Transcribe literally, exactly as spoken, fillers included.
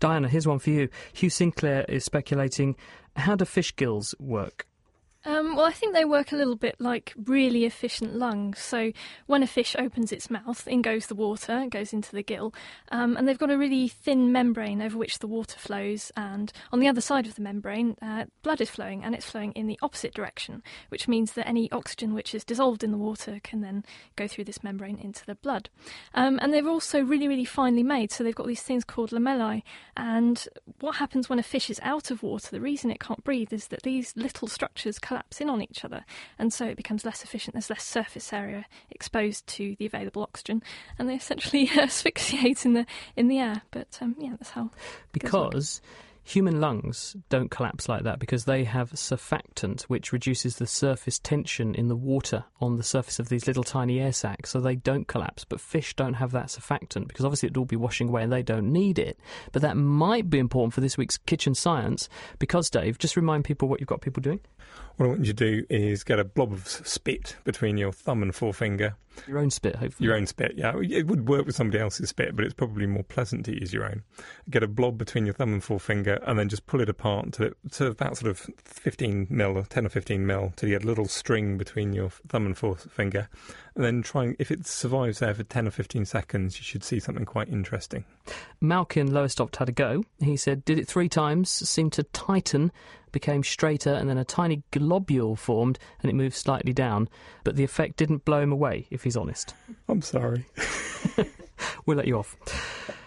Diana, here's one for you. Hugh Sinclair is speculating, how do fish gills work? Um, well, I think they work a little bit like really efficient lungs. So when a fish opens its mouth, in goes the water, it goes into the gill, um, and they've got a really thin membrane over which the water flows, and on the other side of the membrane, uh, blood is flowing, and it's flowing in the opposite direction, which means that any oxygen which is dissolved in the water can then go through this membrane into the blood. Um, and they're also really, really finely made, so they've got these things called lamellae, and what happens when a fish is out of water, the reason it can't breathe is that these little structures collapse in on each other, and so it becomes less efficient. There's less surface area exposed to the available oxygen, and they essentially asphyxiate in the in the air. But um, yeah, that's how. Because human lungs don't collapse like that, because they have surfactant, which reduces the surface tension in the water on the surface of these little tiny air sacs, so they don't collapse. But fish don't have that surfactant, because obviously it'd all be washing away and they don't need it. But that might be important for this week's Kitchen Science, because, Dave, just remind people what you've got people doing. What I want you to do is get a blob of spit between your thumb and forefinger. Your own spit, hopefully. Your own spit, yeah. It would work with somebody else's spit, but it's probably more pleasant to use your own. Get a blob between your thumb and forefinger, and then just pull it apart to, to about sort of fifteen mil, or ten or fifteen mil, till you get a little string between your thumb and forefinger. And then try and, if it survives there for ten or fifteen seconds, you should see something quite interesting. Malkin Lowestoft had a go. He said, did it three times, seemed to tighten, became straighter, and then a tiny globule formed and it moved slightly down. But the effect didn't blow him away, if he's honest. I'm sorry. We'll let you off.